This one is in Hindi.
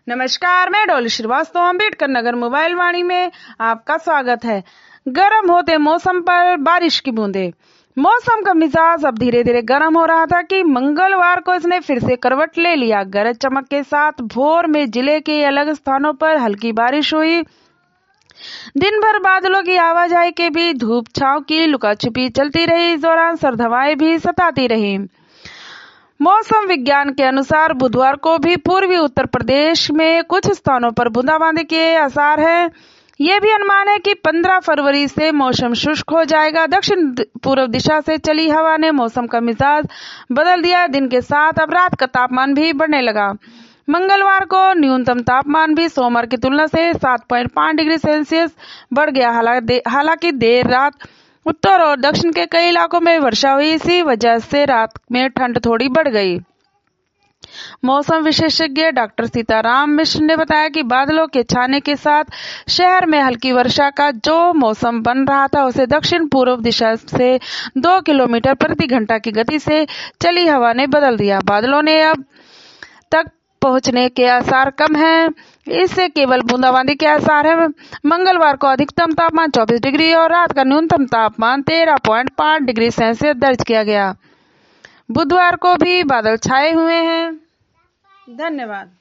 नमस्कार, मैं डॉली श्रीवास्तव अम्बेडकर नगर मोबाइल वाणी में आपका स्वागत है। गर्म होते मौसम पर बारिश की बूंदें। मौसम का मिजाज अब धीरे धीरे गर्म हो रहा था कि मंगलवार को इसने फिर से करवट ले लिया। गरज चमक के साथ भोर में जिले के अलग स्थानों पर हल्की बारिश हुई। दिन भर बादलों की आवाजाही के बीच धूप छांव की लुकाछुपी चलती रही। इस दौरान सर्द हवाएं भी सताती रही। मौसम विज्ञान के अनुसार बुधवार को भी पूर्वी उत्तर प्रदेश में कुछ स्थानों पर बूंदाबांदी के आसार हैं। ये भी अनुमान है कि 15 फरवरी से मौसम शुष्क हो जाएगा। दक्षिण पूर्व दिशा से चली हवा ने मौसम का मिजाज बदल दिया। दिन के साथ अब रात का तापमान भी बढ़ने लगा। मंगलवार को न्यूनतम तापमान भी सोमवार की तुलना से 7.5 डिग्री सेल्सियस बढ़ गया। हालांकि देर रात उत्तर और दक्षिण के कई इलाकों में वर्षा हुई। इसी वजह से रात में ठंड थोड़ी बढ़ गई। मौसम विशेषज्ञ डॉक्टर सीताराम मिश्र ने बताया कि बादलों के छाने के साथ शहर में हल्की वर्षा का जो मौसम बन रहा था उसे दक्षिण पूर्व दिशा से 2 किलोमीटर प्रति घंटा की गति से चली हवा ने बदल दिया। बादलों ने अब तक पहुंचने के आसार कम हैं। इससे केवल बूंदाबांदी के आसार हैं। मंगलवार को अधिकतम तापमान 24 डिग्री और रात का न्यूनतम तापमान 13.5 डिग्री सेल्सियस दर्ज किया गया। बुधवार को भी बादल छाए हुए हैं। धन्यवाद।